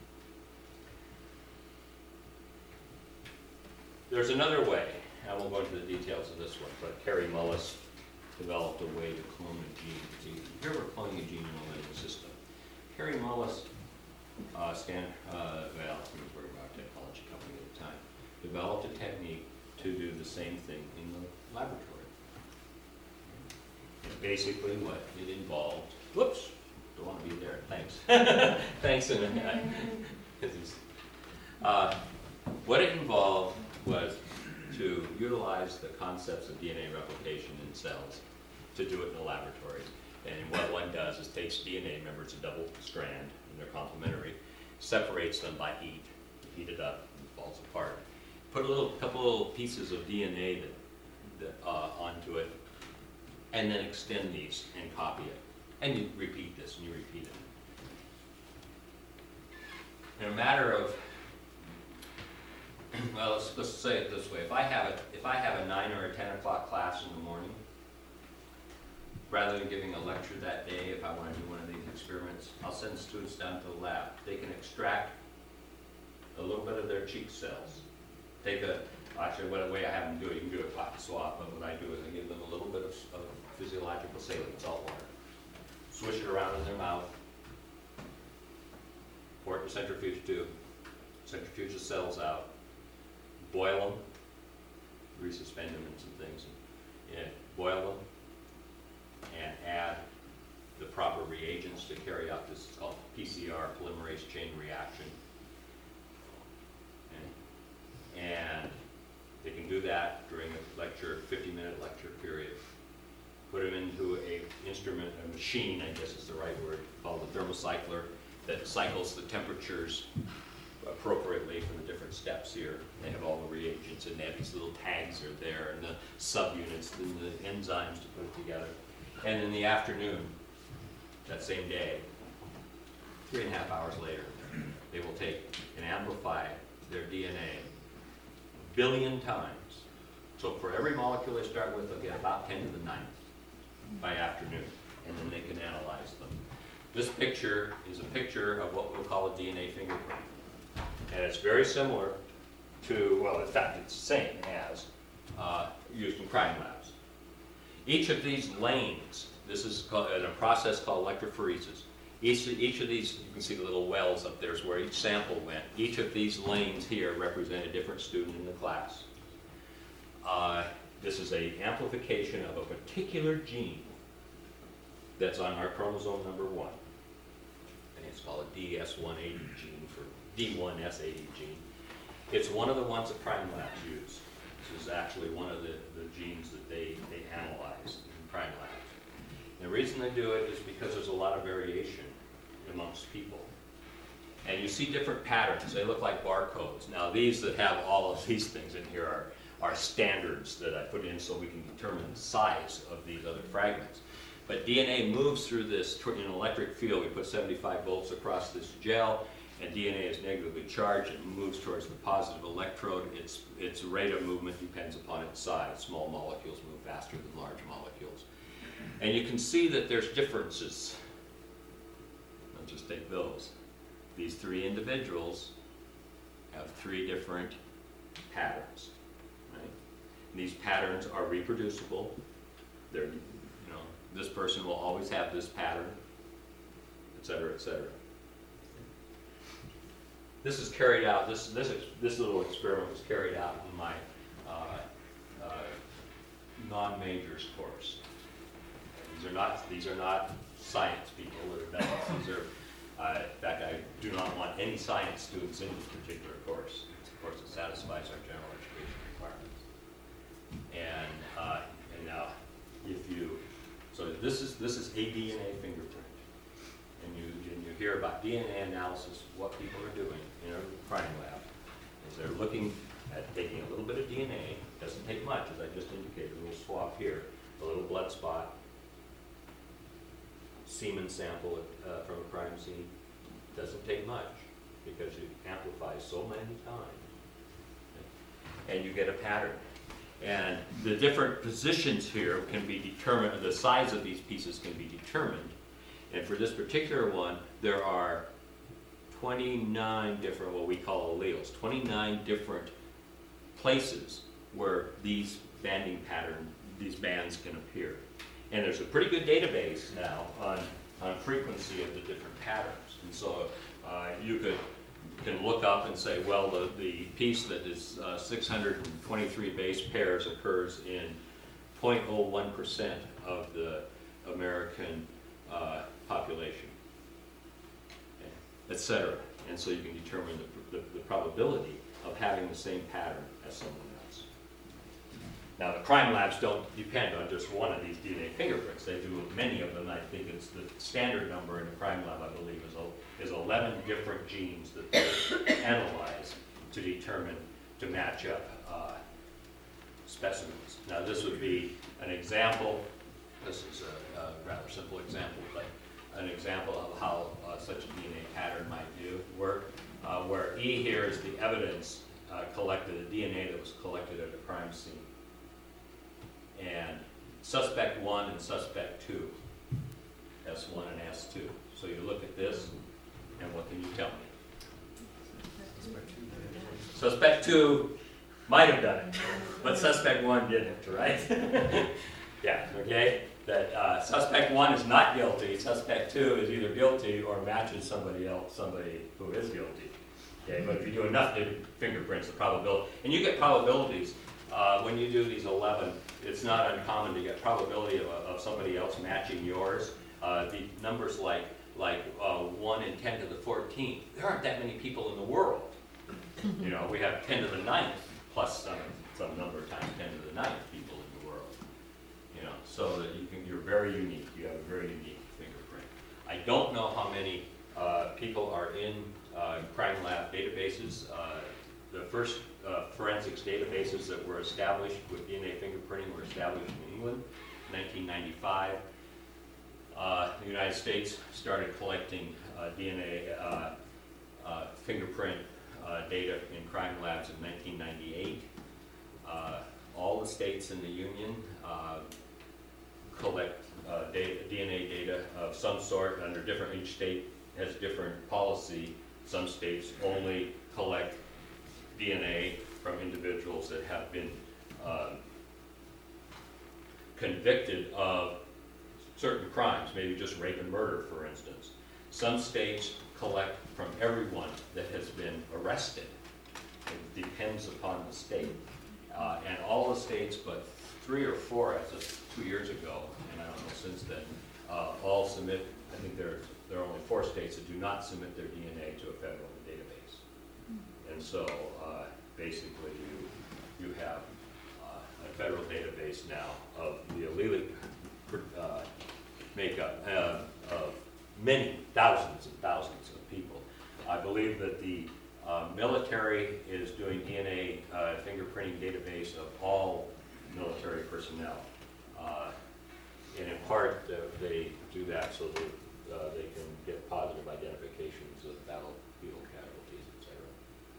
S2: There's another way. I won't go into the details of this one, but Kary Mullis developed a way to clone a gene. See, here we're cloning a gene in a living system. Kary Mullis, uh, Stan, uh, well, he was working for a technology company at the time, developed a technique to do the same thing in the laboratory. And basically what it involved, whoops, don't want to be there, thanks. Thanks, and uh, what it involved was to utilize the concepts of D N A replication in cells to do it in the laboratory. And what one does is takes D N A, remember it's a double strand and they're complementary, separates them by heat, heat it up, and it falls apart. Put a little couple little pieces of D N A that, that, uh, onto it, and then extend these and copy it. And you repeat this and you repeat it. In a matter of, well, let's, let's say it this way. If I have a, if I have a nine or a ten o'clock class in the morning, rather than giving a lecture that day, if I want to do one of these experiments, I'll send students down to the lab. They can extract a little bit of their cheek cells. Take a, actually, what way I have them do it, you can do a cotton swab, but what I do is I give them a little bit of, of physiological saline, salt water. Swish it around in their mouth, pour it in a centrifuge tube, centrifuge the cells out, boil them, resuspend them in some things, and, and boil them, and add the proper reagents to carry out this called P C R, polymerase chain reaction. And, and they can do that during a lecture, fifty minute lecture period. Put them into a instrument, a machine, I guess is the right word, called the thermocycler, that cycles the temperatures appropriately for the different steps here. They have all the reagents and they have these little tags are there and the subunits and the enzymes to put it together. And in the afternoon, that same day, three and a half hours later, they will take and amplify their D N A a billion times. So for every molecule they start with, they'll get about ten to the ninth by afternoon, and then they can analyze them. This picture is a picture of what we'll call a D N A fingerprint. And it's very similar to, well, in fact, it's the same as uh, used in crime labs. Each of these lanes, this is called, in a process called electrophoresis. Each, each of these, you can see the little wells up there is where each sample went. Each of these lanes here represent a different student in the class. Uh, this is an amplification of a particular gene that's on our chromosome number one. And it's called a D S one eighty gene for D one S eighty gene. It's one of the ones that crime labs use. This is actually one of the, the genes that they, they analyze in crime labs. And the reason they do it is because there's a lot of variation amongst people. And you see different patterns. They look like barcodes. Now these that have all of these things in here are, are standards that I put in so we can determine the size of these other fragments. But D N A moves through this in an electric field. We put seventy-five volts across this gel, and D N A is negatively charged. It moves towards the positive electrode. Its, its rate of movement depends upon its size. Small molecules move faster than large molecules. And you can see that there's differences. Let's just take those. These three individuals have three different patterns. Right? And these patterns are reproducible. They're, you know, this person will always have this pattern, et cetera, et cetera. This is carried out, this, this, this little experiment was carried out in my uh, uh, non-majors course. These are not, these are not science people that are done this. These are, uh, in fact, I do not want any science students in this particular course. It's a course that satisfies our general education requirements. And, uh, and now, if you, so this is, this is a D N A fingerprint. And you, and you hear about D N A analysis, what people are doing in a crime lab, is they're looking at taking a little bit of D N A, doesn't take much, as I just indicated, a little swab here, a little blood spot, semen sample uh, from a crime scene, doesn't take much, because you amplify so many times, and you get a pattern. And the different positions here can be determined, the size of these pieces can be determined. And for this particular one, there are twenty-nine different, what we call alleles, twenty-nine different places where these banding pattern, these bands can appear. And there's a pretty good database now on, on frequency of the different patterns. And so uh, you could can look up and say, well, the, the piece that is uh, six hundred twenty-three base pairs occurs in zero point zero one percent of the American uh, population, et cetera. And so you can determine the, the, the probability of having the same pattern as someone else. Now, the crime labs don't depend on just one of these D N A fingerprints. They do many of them. I think it's the standard number in a crime lab, I believe, is, is eleven different genes that they analyze to determine, to match up uh, specimens. Now, this would be an example. This is a, a rather simple example, but an example of how uh, such a D N A pattern might do work, uh, where E here is the evidence uh, collected, the D N A that was collected at a crime scene. And suspect one and suspect two, S one and S two. So you look at this, and what can you tell me? Suspect two might have done it, but suspect one didn't, right? Yeah, okay? That uh, suspect one is not guilty, suspect two is either guilty or matches somebody else, somebody who is guilty. Okay, but if you do enough fingerprints, the probability, and you get probabilities uh, when you do these eleven. It's not uncommon to get probability of, of somebody else matching yours. Uh, the numbers like like uh, one in ten to the fourteenth. There aren't that many people in the world. You know, we have ten to the ninth plus some some number of times ten to the ninth people in the world. You know, so that you can, you're very unique. You have a very unique fingerprint. I don't know how many uh, people are in uh, crime lab databases. Uh, the first uh, forensics databases that were established with D N A fingerprinting were established in England in nineteen ninety-five. Uh, the United States started collecting uh, D N A uh, uh, fingerprint uh, data in crime labs in nineteen ninety-eight. Uh, all the states in the Union uh, collect uh, data, D N A data of some sort under different, each state has different policy. Some states only collect D N A from individuals that have been uh, convicted of certain crimes, maybe just rape and murder, for instance. Some states collect from everyone that has been arrested. It depends upon the state. Uh, and all the states, but three or four as of two years ago, and I don't know since then, uh, all submit, I think there, there are only four states that do not submit their D N A to a federal database. And so uh, basically you, you have uh, a federal database now of the allelic uh, makeup uh, of many thousands and thousands of people. I believe that the uh, military is doing D N A uh, fingerprinting database of all military personnel. Uh, and in part, uh, they do that so that uh, they can get positive identifications of battlefield casualties, et cetera.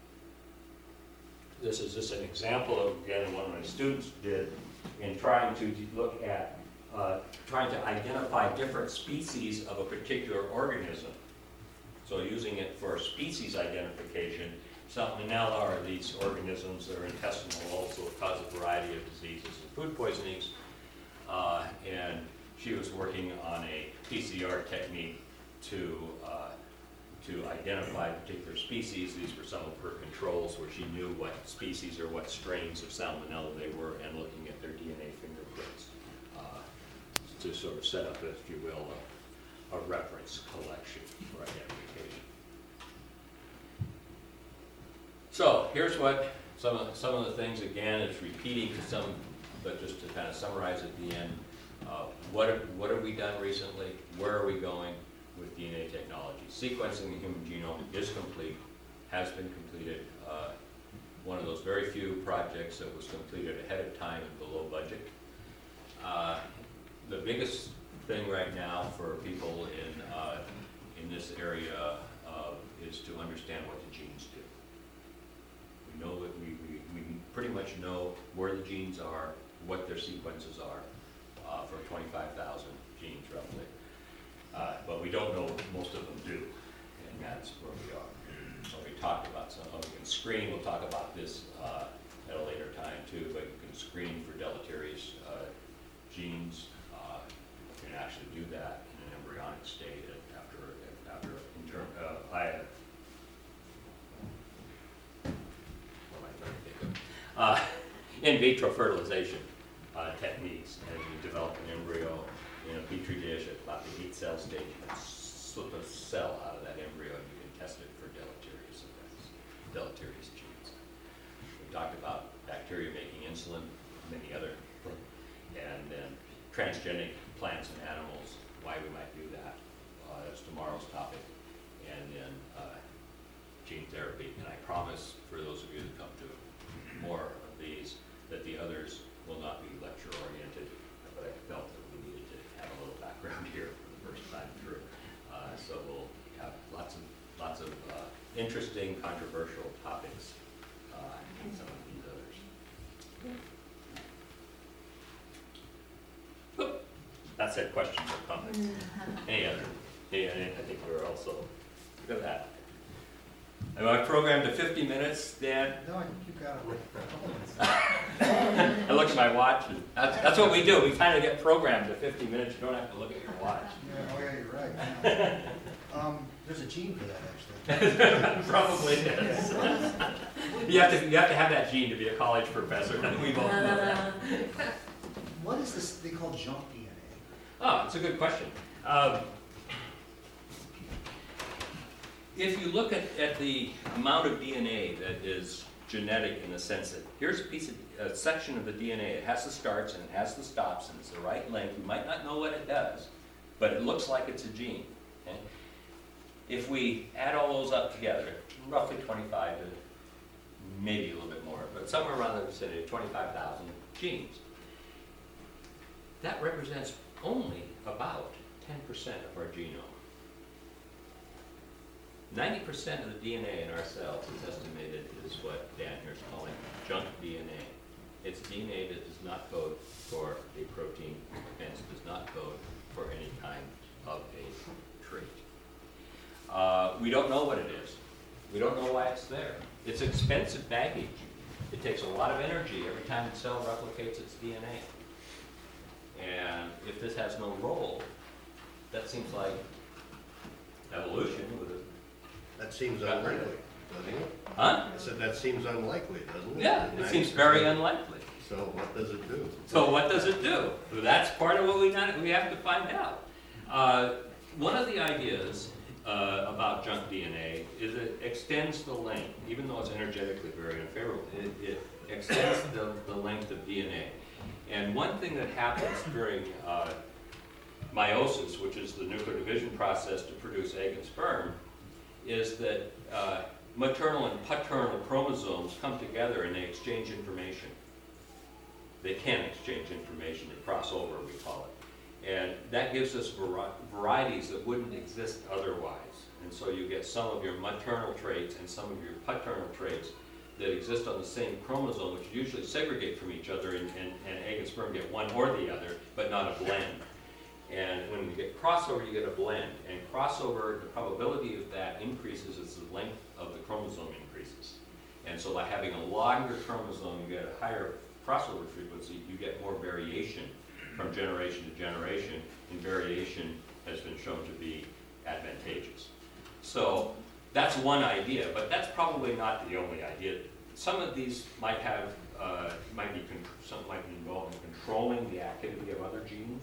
S2: This is just an example of, again, what my students did in trying to look at Uh, trying to identify different species of a particular organism. So using it for species identification, Salmonella are these organisms that are intestinal, also cause a variety of diseases and food poisonings. Uh, and she was working on a P C R technique to uh, to identify particular species. These were some of her controls where she knew what species or what strains of Salmonella they were, and looking at their D N A fingerprints to sort of set up, if you will, a, a reference collection for identification. So here's what some of some of the things, again, is repeating to some but just to kind of summarize at the end, uh, what, have, what have we done recently? Where are we going with D N A technology? Sequencing the human genome is complete, has been completed. Uh, one of those very few projects that was completed ahead of time and below budget. Uh, the biggest thing right now for people in, uh, in this area uh, is to understand what the genes do. We know that we, we, we pretty much know where the genes are, what their sequences are uh, for twenty-five thousand genes roughly. Uh, but we don't know what most of them do, and that's where we are. So we talked about some, oh, we can screen, we'll talk about this uh, at a later time too, but you can screen for deleterious uh, genes. Uh, you can actually do that in an embryonic state after, after inter uh, I, what am I trying to think of? Uh, in vitro fertilization uh, techniques, and you develop an embryo in a petri dish at about the eight cell stage, you can slip a cell out of that embryo and you can test it for deleterious effects, deleterious genes. We talked about bacteria making insulin, many other, and then transgenic plants and animals, why we might do that. Uh, that's tomorrow's topic. And then uh, gene therapy. And I promise for those of you that come to more of these, that the others will not be lecture oriented, but I felt that we needed to have a little background here for the first time through. Uh, so we'll have lots of lots of uh, interesting, controversial topics uh, in some of these others. Oop. That said, questions or comments. Any other? Yeah, I think we're also look at that. Am I programmed to fifty minutes, Dan?
S6: No, I think you got it.
S2: I look at my watch, and that's, that's what we do. We kind of get programmed to fifty minutes. You don't have to look at your watch.
S6: Yeah, oh yeah, you're right. Um, there's a gene for that, actually.
S2: Probably is. You have to you have to have that gene to be a college professor. We both know that.
S6: What is this they call junk D N
S2: Oh, it's a good question. Um, if you look at, at the amount of D N A that is genetic in the sense that here's a piece of a section of the D N A. It has the starts and it has the stops and it's the right length. You might not know what it does, but it looks like it's a gene. Okay? If we add all those up together, roughly twenty-five to maybe a little bit more, but somewhere around the vicinity of twenty-five thousand genes. That represents only about ten percent of our genome. ninety percent of the D N A in our cells is estimated is what Dan here is calling junk D N A. It's D N A that does not code for a protein, hence does not code for any kind of a trait. Uh, we don't know what it is. We don't know why it's there. It's expensive baggage. It takes a lot of energy every time the cell replicates its D N A. And if this has no role, that seems like evolution would have.
S7: That seems unlikely, doesn't it?
S2: Huh?
S7: I said that seems unlikely, doesn't it?
S2: Yeah, it seems very unlikely.
S7: So what does it do?
S2: So what does it do? Well, that's part of what we not, we have to find out. Uh, one of the ideas uh, about junk D N A is it extends the length, even though it's energetically very unfavorable. It, it extends the, the length of D N A. And one thing that happens during uh, meiosis, which is the nuclear division process to produce egg and sperm, is that uh, maternal and paternal chromosomes come together and they exchange information. They can exchange information, they cross over, we call it. And that gives us vari varieties that wouldn't exist otherwise. And so you get some of your maternal traits and some of your paternal traits that exist on the same chromosome, which usually segregate from each other, and, and, and egg and sperm get one or the other, but not a blend. And when you get crossover, you get a blend. And crossover, the probability of that increases as the length of the chromosome increases. And so by having a longer chromosome, you get a higher crossover frequency, you get more variation from generation to generation, and variation has been shown to be advantageous. So that's one idea, but that's probably not the only idea. Some of these might have, uh, might be, some might be involved in controlling the activity of other genes.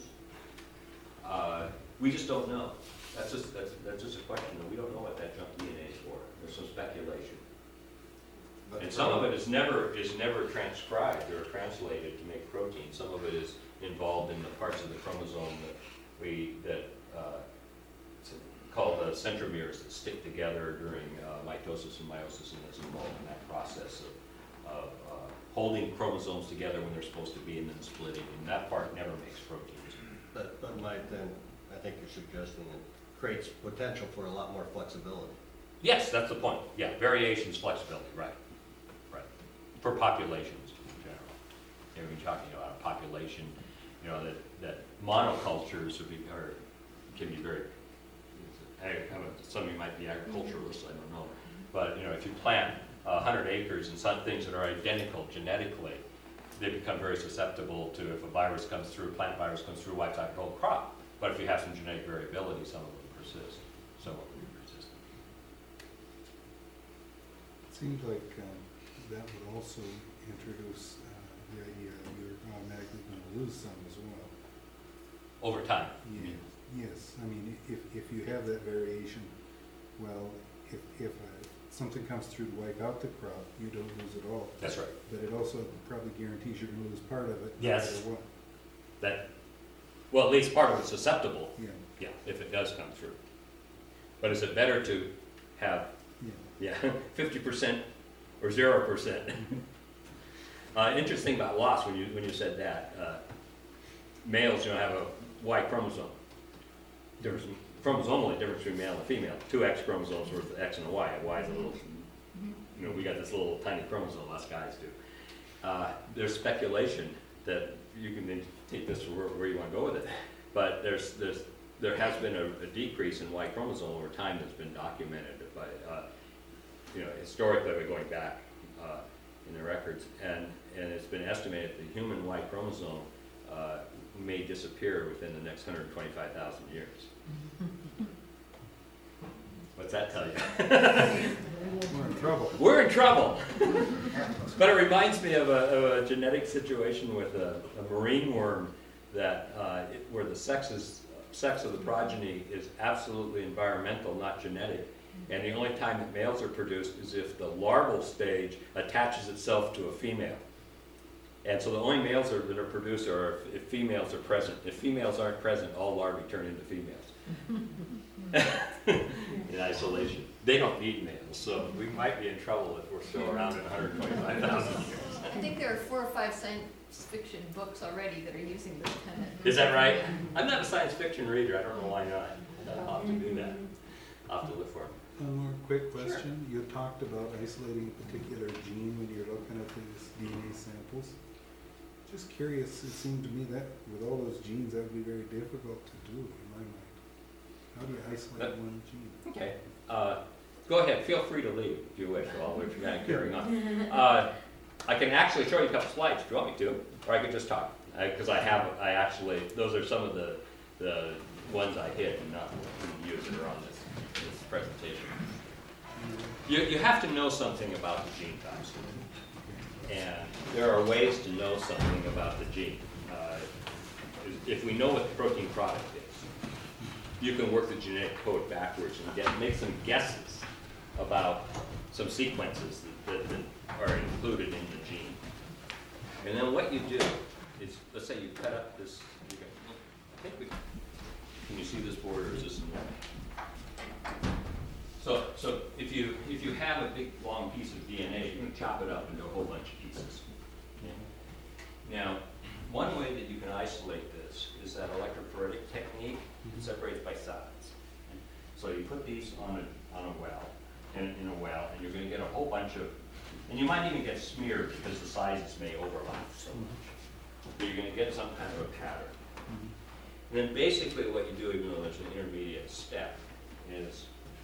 S2: Uh, we just don't know. That's just, that's, that's just a question that we don't know what that junk D N A is for. There's some speculation.
S7: But
S2: And some of it is never, is never transcribed or translated to make protein. Some of it is involved in the parts of the chromosome that we, that, uh, it's called the centromeres that stick together during uh, mitosis and meiosis, and it's involved in that process of, of uh, holding chromosomes together when they're supposed to be and then splitting, and that part never makes proteins.
S7: But, but Mike, then, I think you're suggesting it creates potential for a lot more flexibility.
S2: Yes, that's the point. Yeah, variations, flexibility, right, right. For populations in general. You know, we're talking about a population, you know, that, that monocultures would be, or can be very, I don't know, some of you might be agriculturalists, I don't know. But, you know, if you plant a hundred acres and some things that are identical genetically, they become very susceptible to, if a virus comes through, plant virus comes through, wipes out the whole crop. But if you have some genetic variability, some of them persist. Some of them persist.
S3: It seems like um, that would also introduce uh, the idea that you're automatically going to lose some as well.
S2: Over time.
S3: Yeah, yes, I mean, if, if you have that variation, well, if, if uh, something comes through to wipe out the crop, you don't lose it all.
S2: That's right.
S3: But it also probably guarantees you're gonna lose part of it. no
S2: Yes.
S3: matter what.
S2: That, well, at least part of it's susceptible,
S3: Yeah,
S2: yeah, if it does come through. But is it better to have,
S3: yeah.
S2: yeah, fifty percent or zero percent? Uh, interesting about loss, when you, when you said that, uh, males, you know, have a Y chromosome. Difference, chromosomally difference between male and female. Two X chromosomes worth of X and a Y. A Y is a little, you know, we got this little tiny chromosome, us guys do. Uh, there's speculation that you can then take this to where, where you want to go with it, but there's, there's, there has been a, a decrease in Y chromosome over time that's been documented by, uh, you know, historically, we're going back uh, in the records, and, and it's been estimated that the human Y chromosome uh, may disappear within the next one hundred twenty-five thousand years. What's that tell you?
S3: We're in trouble.
S2: We're in trouble. But it reminds me of a, of a genetic situation with a, a marine worm that uh, it, where the sexes, sex of the progeny is absolutely environmental, not genetic. And the only time that males are produced is if the larval stage attaches itself to a female. And so the only males are, that are produced are if, if females are present. If females aren't present, all larvae turn into females. In isolation. They don't need males, so we might be in trouble if we're still around in one hundred twenty-five thousand years.
S5: I think there are four or five science fiction books already that are using this tenet.
S2: Is that right? I'm not a science fiction reader, I don't know why not. I'll have to do that. I'll have to look for it.
S3: One more quick question. You talked about isolating a particular gene when you're looking at these D N A samples. Just curious, it seemed to me that with all those genes, that would be very difficult to do in my mind. How do you isolate
S2: That-
S3: one gene?
S2: Okay. Uh, go ahead, feel free to leave if you wish, while we're kind of carrying on. Uh, I can actually show you a couple slides if you want me to, or I could just talk. Because I, I have, I actually, those are some of the, the ones I hid and not use that are on this, this presentation. You, you have to know something about the gene types. And there are ways to know something about the gene. Uh, if we know what the protein product is, you can work the genetic code backwards and get, make some guesses about some sequences that, that, that are included in the gene. And then what you do is, let's say you cut up this, you can, I think we, can you see this border, or is this in there? So, so if you, if you have a big long piece of D N A, you can chop it up into a whole bunch of pieces. Okay? Now, one way that you can isolate this is that electrophoretic technique. It separates by size. So you put these on a, on a well, in, in a well, and you're going to get a whole bunch of, and you might even get smeared because the sizes may overlap so much. But you're going to get some kind of a pattern. And then basically what you do, even though there's an intermediate step, is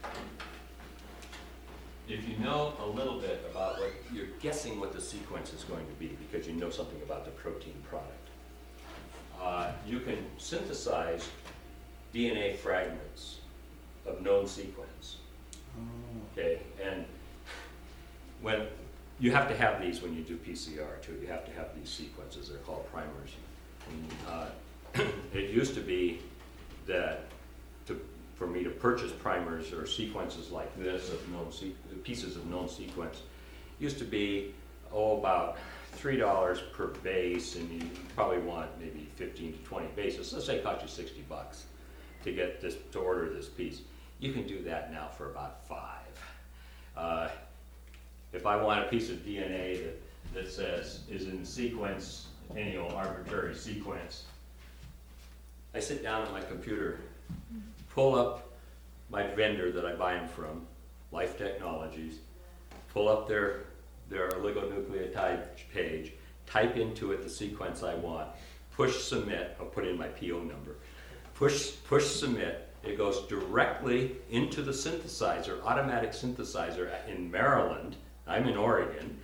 S2: if you know a little bit about what, you're guessing what the sequence is going to be because you know something about the protein product. Uh, you can synthesize D N A fragments of known sequence,
S3: Oh,
S2: okay? And when, you have to have these when you do P C R too, you have to have these sequences, they're called primers. Uh, it used to be that to, for me to purchase primers or sequences like this of known se pieces of known sequence, used to be, oh, about three dollars per base, and you probably want maybe fifteen to twenty bases. Let's say it cost you sixty bucks to get this, to order this piece. You can do that now for about five. Uh, if I want a piece of D N A that, that says is in sequence, any old arbitrary sequence, I sit down at my computer, pull up my vendor that I buy them from, Life Technologies, pull up their, their oligonucleotide page, type into it the sequence I want, push submit, I'll put in my P O number, push, push submit, it goes directly into the synthesizer, automatic synthesizer in Maryland, I'm in Oregon.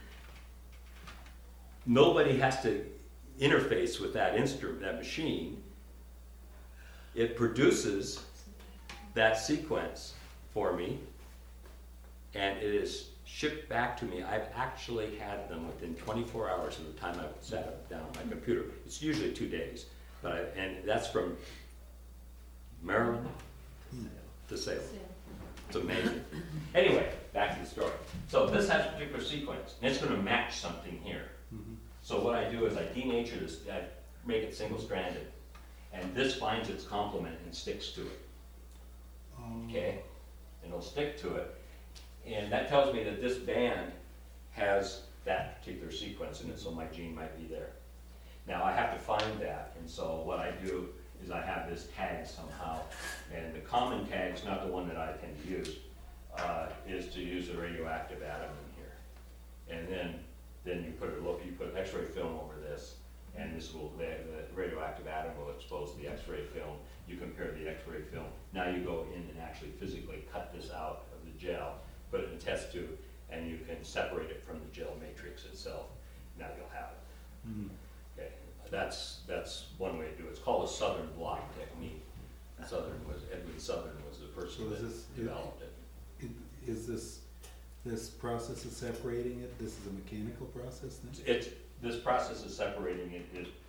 S2: Nobody has to interface with that instrument, that machine. It produces that sequence for me, and it is shipped back to me. I've actually had them within twenty-four hours of the time I sat down on my computer. It's usually two days, but I, and that's from Maryland to Salem. It's amazing. Anyway, back to the story. So this has a particular sequence, and it's going to match something here.
S3: Mhm.
S2: So what I do is I denature this, I make it single-stranded, and this finds its complement and sticks to it.
S3: Um,
S2: Okay, and it'll stick to it, and that tells me that this band has that particular sequence in it, so my gene might be there. Now I have to find that, and so what I do is I have this tag somehow, and the common tag's not the one that I tend to use, uh, is to use a radioactive atom in here, and then then you put a look, you put X-ray film over this, and this will the, the radioactive atom will expose the X-ray film. You compare the X-ray film. Now you go in and actually physically cut this out of the gel, put it in a test tube, and you can separate it from the gel matrix itself. Now you'll have it.
S3: mhm.
S2: Okay, that's that's one way to do it. It's called a Southern blot technique. Southern was Edwin Southern was the person
S3: So is
S2: that
S3: this-
S2: developed it.
S3: It- Is this, this process of separating it, this is a mechanical process then?
S2: It's this process of separating it is